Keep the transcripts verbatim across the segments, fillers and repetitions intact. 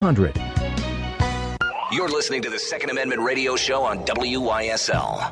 hundred. You're listening to the Second Amendment Radio Show on W Y S L.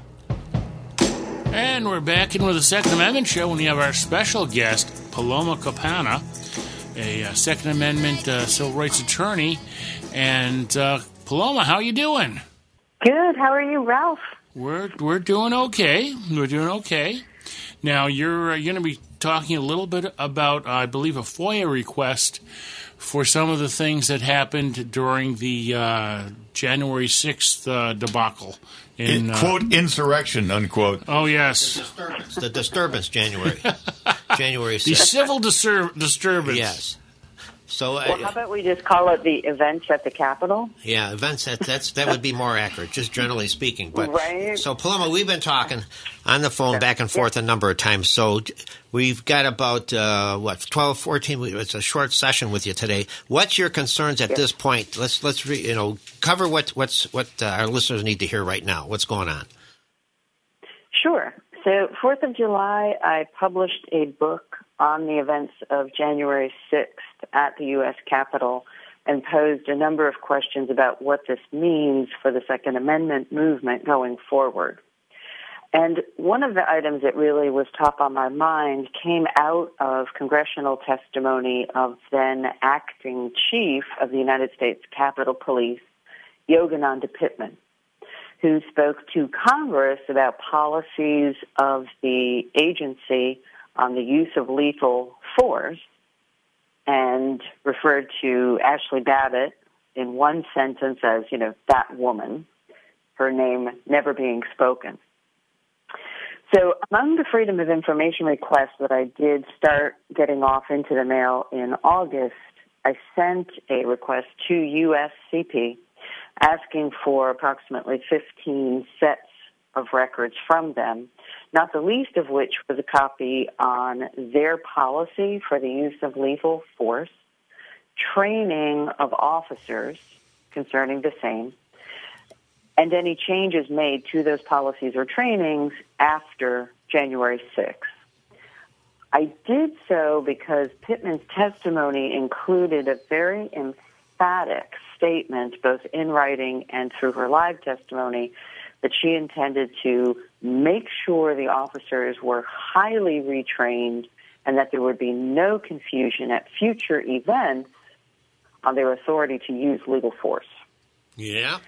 And we're back in with the Second Amendment Show when we have our special guest, Paloma Campana, a uh, Second Amendment uh, civil rights attorney. And uh, Paloma, how you doing? Good. How are you, Ralph? We're we're doing okay. We're doing okay. Now you're uh, going to be talking a little bit about, uh, I believe, a FOIA request for some of the things that happened during the uh, January sixth uh, debacle. In, In, quote, uh, insurrection, unquote. Oh, yes. The disturbance, the disturbance January. January sixth. The civil disur- disturbance. Yes. So, well, uh, how about we just call it the events at the Capitol? Yeah, events at that's that would be more accurate, just generally speaking. But right. So, Paloma, we've been talking on the phone back and forth yeah. a number of times. So, we've got about uh, what twelve, fourteen. It's a short session with you today. What's your concerns at yeah. this point? Let's let's re, you know cover what what's what uh, our listeners need to hear right now. What's going on? Sure. So, Fourth of July, I published a book on the events of January sixth at the U S Capitol and posed a number of questions about what this means for the Second Amendment movement going forward. And one of the items that really was top on my mind came out of congressional testimony of then acting chief of the United States Capitol Police, Yogananda Pittman, who spoke to Congress about policies of the agency on the use of lethal force and referred to Ashley Babbitt in one sentence as, you know, that woman, her name never being spoken. So among the Freedom of Information requests that I did start getting off into the mail in August, I sent a request to U S C P asking for approximately fifteen sets of records from them, not the least of which was a copy on their policy for the use of lethal force, training of officers concerning the same, and any changes made to those policies or trainings after January sixth. I did so because Pittman's testimony included a very emphatic statement, both in writing and through her live testimony, that she intended to make sure the officers were highly retrained and that there would be no confusion at future events on their authority to use legal force. Yeah.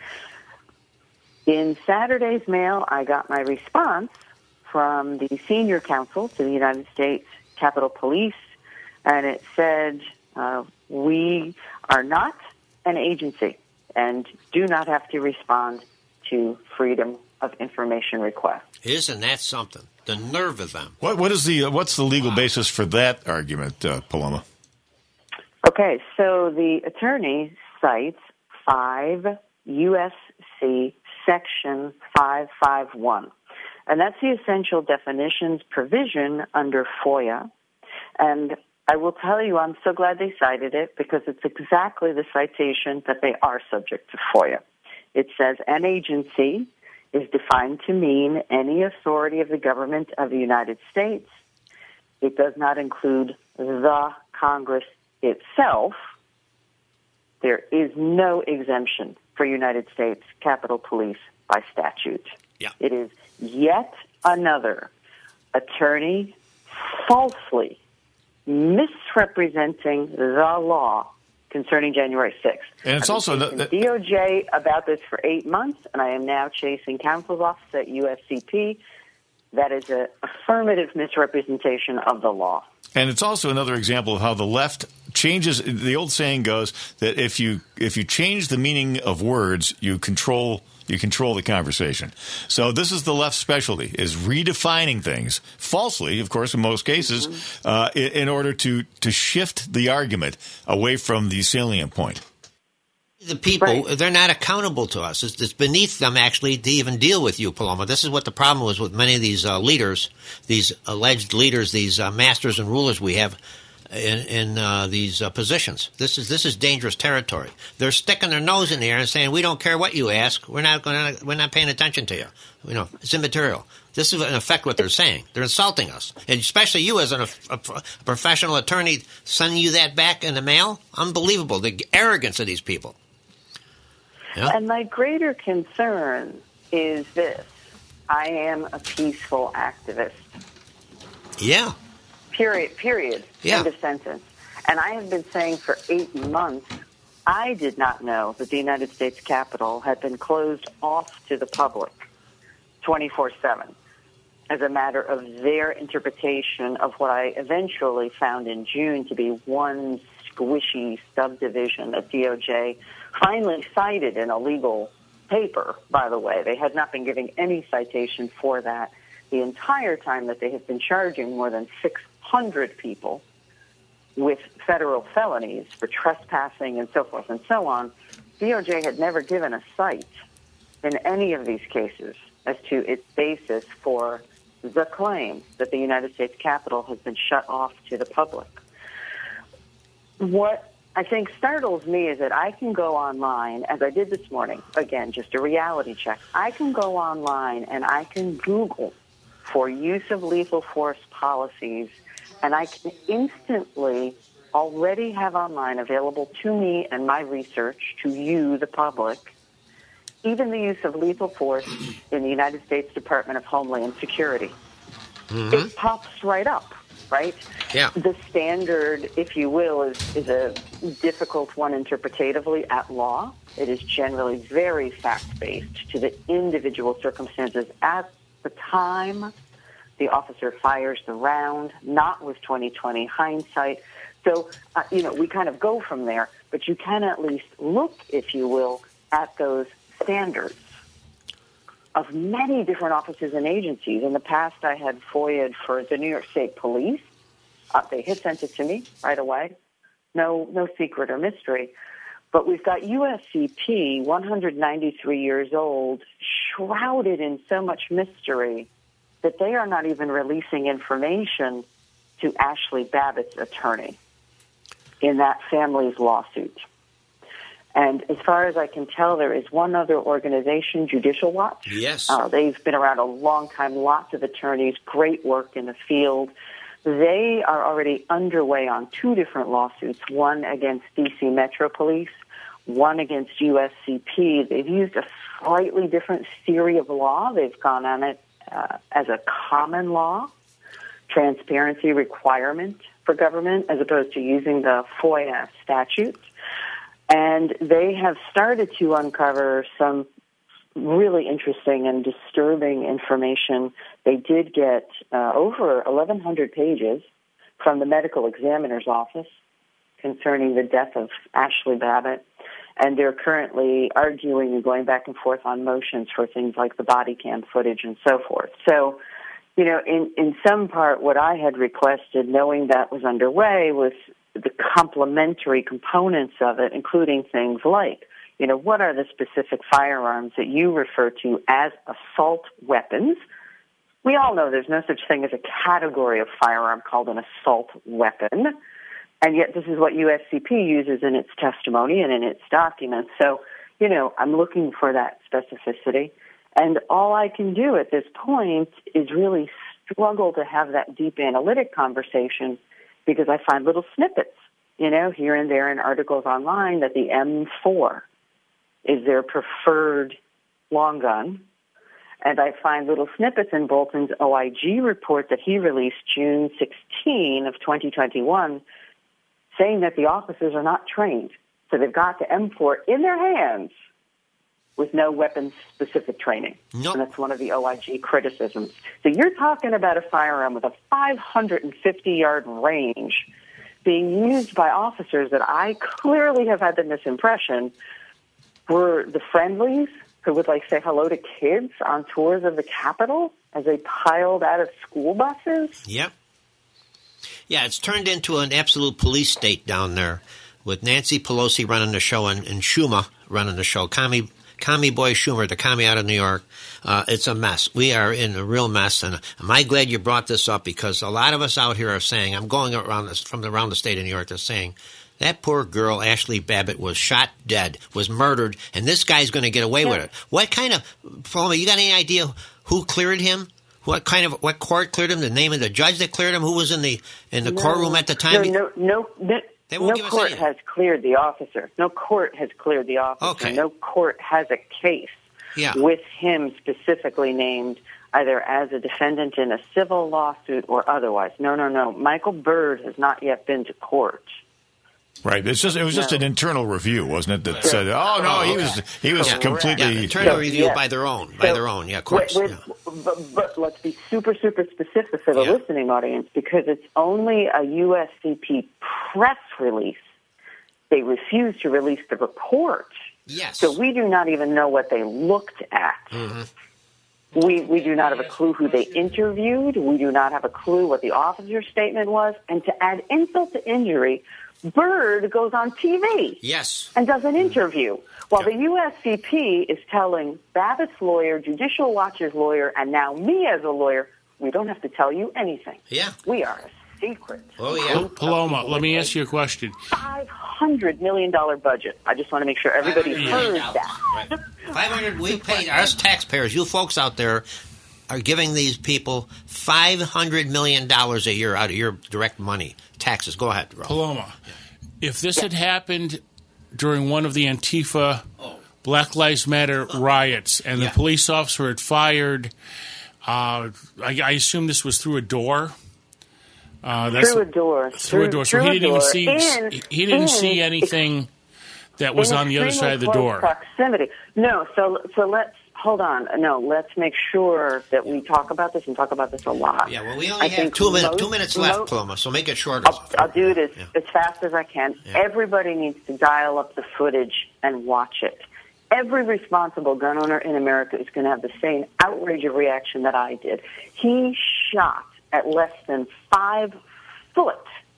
In Saturday's mail, I got my response from the senior counsel to the United States Capitol Police, and it said, uh, we are not an agency and do not have to respond to Freedom of Information requests. Isn't that something? The nerve of them. What what is the uh, what's the legal wow. basis for that argument, uh, Paloma? Okay, so the attorney cites five U S C Section five fifty-one, and that's the essential definitions provision under FOIA. And I will tell you, I'm so glad they cited it because it's exactly the citation that they are subject to FOIA. It says an agency is defined to mean any authority of the government of the United States. It does not include the Congress itself. There is no exemption for United States Capitol Police by statute. Yeah. It is yet another attorney falsely misrepresenting the law concerning January sixth. And it's I've also been the, chasing D O J about this for eight months, and I am now chasing counsel's office at U S C P. That is an affirmative misrepresentation of the law. And it's also another example of how the left changes. The old saying goes that if you if you change the meaning of words, you control you control the conversation. So this is the left's specialty, is redefining things falsely, of course, in most cases, mm-hmm. uh, in, in order to to shift the argument away from the salient point. The people, right. They're not accountable to us. It's, it's beneath them, actually, to even deal with you, Paloma. This is what the problem was with many of these uh, leaders, these alleged leaders, these uh, masters and rulers we have. in, in uh, these uh, positions. This is this is dangerous territory. They're sticking their nose in the air and saying, "We don't care what you ask. We're not going. We're not paying attention to you. You know, it's immaterial." This is in effect what they're saying. They're insulting us, and especially you as an, a, a professional attorney, sending you that back in the mail. Unbelievable, the arrogance of these people. Yeah. And my greater concern is this: I am a peaceful activist. Yeah. Period, period, yeah. End of sentence. And I have been saying for eight months, I did not know that the United States Capitol had been closed off to the public twenty-four seven as a matter of their interpretation of what I eventually found in June to be one squishy subdivision that D O J finally cited in a legal paper, by the way. They had not been giving any citation for that the entire time that they have been charging more than six hundred people with federal felonies for trespassing and so forth and so on. D O J had never given a cite in any of these cases as to its basis for the claim that the United States Capitol has been shut off to the public. What I think startles me is that I can go online, as I did this morning, again, just a reality check. I can go online and I can Google for use of lethal force policies, and I can instantly already have online available to me and my research, to you, the public, even the use of lethal force in the United States Department of Homeland Security. Mm-hmm. It pops right up, right? Yeah. The standard, if you will, is, is a difficult one interpretatively at law. It is generally very fact-based to the individual circumstances at the time the officer fires the round, not with twenty twenty hindsight. So, uh, you know, we kind of go from there, but you can at least look, if you will, at those standards of many different offices and agencies. In the past, I had FOIA'd for the New York State Police. Uh, they had sent it to me right away. No, no secret or mystery. But we've got U S C P, one hundred ninety-three years old, shrouded in so much mystery that they are not even releasing information to Ashley Babbitt's attorney in that family's lawsuit. And as far as I can tell, there is one other organization, Judicial Watch. Yes. Uh, they've been around a long time, lots of attorneys, great work in the field. They are already underway on two different lawsuits, one against D C Metro Police, one against U S C P. They've used a slightly different theory of law. They've gone on it uh, as a common law transparency requirement for government as opposed to using the FOIA statute. And they have started to uncover some really interesting and disturbing information. They did get uh, over eleven hundred pages from the medical examiner's office concerning the death of Ashley Babbitt. And they're currently arguing and going back and forth on motions for things like the body cam footage and so forth. So, you know, in, in some part, what I had requested, knowing that was underway, was the complementary components of it, including things like, you know, what are the specific firearms that you refer to as assault weapons? We all know there's no such thing as a category of firearm called an assault weapon, and yet this is what U S C P uses in its testimony and in its documents. So, you know, I'm looking for that specificity, and all I can do at this point is really struggle to have that deep analytic conversation because I find little snippets, you know, here and there in articles online that the M four is their preferred long gun. And I find little snippets in Bolton's O I G report that he released June sixteenth of twenty twenty-one saying that the officers are not trained. So they've got the M four in their hands with no weapons-specific training. Nope. And that's one of the O I G criticisms. So you're talking about a firearm with a five hundred fifty yard range being used by officers that I clearly have had the misimpression were the friendlies who would, like, say hello to kids on tours of the Capitol as they piled out of school buses. Yep. Yeah, it's turned into an absolute police state down there with Nancy Pelosi running the show and, and Schumer running the show. Commie, commie boy Schumer, the commie out of New York. Uh, it's a mess. We are in a real mess, and am I glad you brought this up, because a lot of us out here are saying, I'm going around this, from around the state of New York, they're saying, that poor girl, Ashley Babbitt, was shot dead, was murdered, and this guy's going to get away yeah. with it. What kind of, Paloma, you got any idea who cleared him? What kind of, what court cleared him? The name of the judge that cleared him? Who was in the in the no, courtroom at the time? No, no, no, They won't no give us court anything. has cleared the officer. No court has cleared the officer. Okay. No court has a case Yeah. with him specifically named either as a defendant in a civil lawsuit or otherwise. No, no, no. Michael Byrd has not yet been to court. Right. It's just it was just No. an internal review, wasn't it? That said, oh no, he was he was Yeah. completely Yeah, internal So, review yeah. by their own, by So, their own, yeah, of course. With, yeah. but, but let's be super, super specific for the Yeah. listening audience, because it's only a U S C P press release. They refuse to release the report. Yes. So we do not even know what they looked at. Mm-hmm. We we do not have a clue who they interviewed. We do not have a clue what the officer's statement was. And to add insult to injury, Byrd goes on T V Yes. and does an interview, while Yeah. the U S C P is telling Babbitt's lawyer, Judicial Watch's lawyer, and now me as a lawyer, we don't have to tell you anything. Yeah. We are a secret. Oh, yeah. Paloma, let me ask you a question. five hundred million dollars budget. I just want to make sure everybody heard that. Right. five hundred we pay, us taxpayers, you folks out there are giving these people five hundred million dollars a year out of your direct money, taxes. Go ahead, Ralph. Paloma, if this had happened during one of the Antifa Black Lives Matter riots and Yeah. the police officer had fired, uh, I, I assume this was through a door. Uh, that's Through a door. Through a door. So he didn't even see. And, he didn't and see anything that was in on the other extremely side of the close door. Proximity. No. So so let's hold on. No, let's make sure that we talk about this and talk about this a lot. Yeah, well, we I only have think two minutes, most- two minutes left, most- Paloma, so make it shorter. I'll, I'll do it as, Yeah. as fast as I can. Yeah. Everybody needs to dial up the footage and watch it. Every responsible gun owner in America is going to have the same outrage of reaction that I did. He shot at less than five foot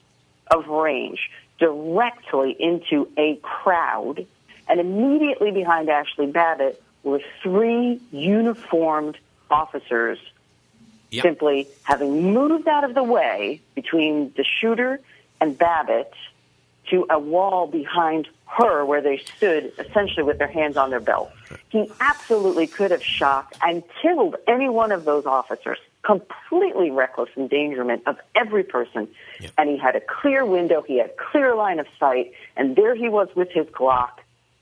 of range directly into a crowd, and immediately behind Ashley Babbitt were three uniformed officers Yep. simply having moved out of the way between the shooter and Babbitt to a wall behind her where they stood essentially with their hands on their belt. He absolutely could have shot and killed any one of those officers. Completely reckless endangerment of every person. Yep. And he had a clear window, he had clear line of sight, and there he was with his Glock,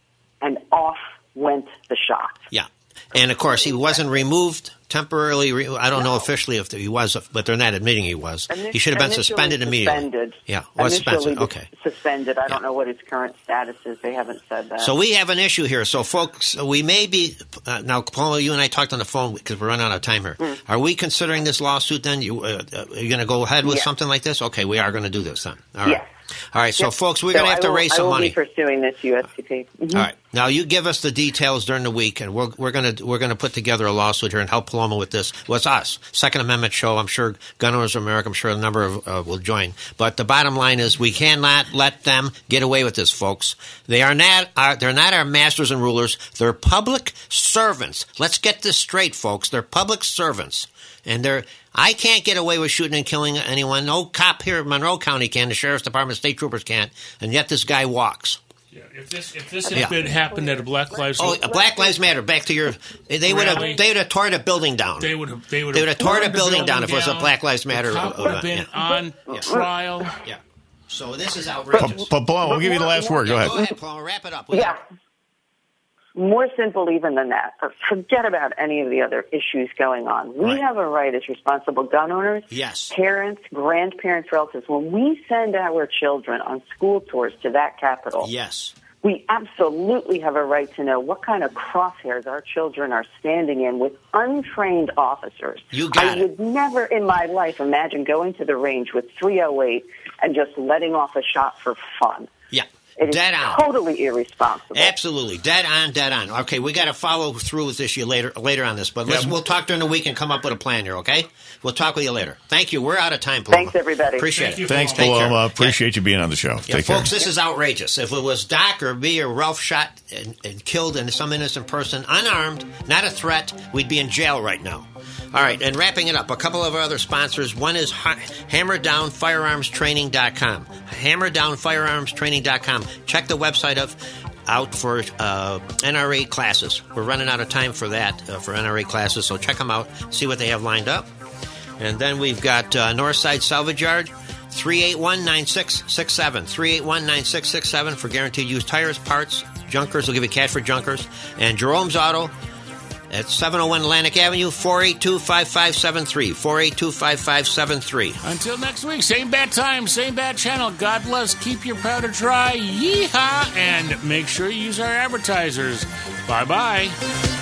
and off went the shot. Yeah. And, of course, he wasn't removed temporarily. Re- I don't know officially if he was, but they're not admitting he was. He should have been Initially suspended immediately. Suspended. Yeah, was Initially suspended. Okay. Suspended. I don't Yeah. know what his current status is. They haven't said that. So we have an issue here. So, folks, we may be uh, now. Paul, you and I talked on the phone because we're running out of time here. Mm. Are we considering this lawsuit? Then you uh, uh, are you going to go ahead with Yes. something like this? Okay, we are going to do this then. All right. Yes. All right. So, Yep. folks, we're So going to have I to will- raise I some will money. be pursuing this U S C P. Mhm. All right. Now you give us the details during the week, and we're we're gonna we're gonna put together a lawsuit here and help Paloma with this. Well, it's us, Second Amendment show. I'm sure Gun Owners of America. I'm sure a number of uh, will join. But the bottom line is, we cannot let them get away with this, folks. They are not. Our, they're not our masters and rulers. They're public servants. Let's get this straight, folks. They're public servants, and they're. I can't get away with shooting and killing anyone. No cop here in Monroe County can. The Sheriff's Department, state troopers can't. And yet this guy walks. Yeah, if this if this had Yeah. been happened at a Black Lives Oh, Black Lives Matter. Back to your. They would have. Rally. They would have tore the building down. they would have they would They would have tore the burned building down if it was a down. Black Lives Matter The cop would have been event. on Yeah. trial. Yeah. So this is But, outrageous. but Paloma, we'll give you the last word. Go Yeah, ahead. Go ahead, Paul. Wrap it up. We Yeah. got- More simple even than that. Forget about any of the other issues going on. We Right. have a right as responsible gun owners, Yes. parents, grandparents, relatives. When we send our children on school tours to that capital, Yes. we absolutely have a right to know what kind of crosshairs our children are standing in with untrained officers. You got I it. would never in my life imagine going to the range with three oh eight and just letting off a shot for fun. Yeah. It is Dead on. totally irresponsible. Absolutely, dead on, dead on. Okay, we got to follow through with this later later on this, but let's, Yeah. we'll talk during the week and come up with a plan here. Okay, we'll talk with you later. Thank you. We're out of time, Paloma. Thanks, everybody. Appreciate Thank it. you, Thanks, Take care. Paloma. Appreciate you being on the show. Yeah, Take folks, care. this is outrageous. If it was Doc or me or Ralph shot and, and killed and some innocent person, unarmed, not a threat, we'd be in jail right now. All right, and wrapping it up, a couple of our other sponsors. One is ha- hammer down firearms training dot com. hammer down firearms training dot com. Check the website of out for uh, N R A classes. We're running out of time for that, uh, for N R A classes, so check them out, see what they have lined up. And then we've got uh, Northside Salvage Yard, three eight one, nine six six seven. three eight one, nine six six seven for guaranteed used tires, parts, junkers. They'll give you cash for junkers. And Jerome's Auto at seven oh one Atlantic Avenue, four eight two, five five seven three. four eight two, five five seven three. Until next week, same bad time, same bad channel. God bless. Keep your powder dry. Yeehaw. And make sure you use our advertisers. Bye-bye.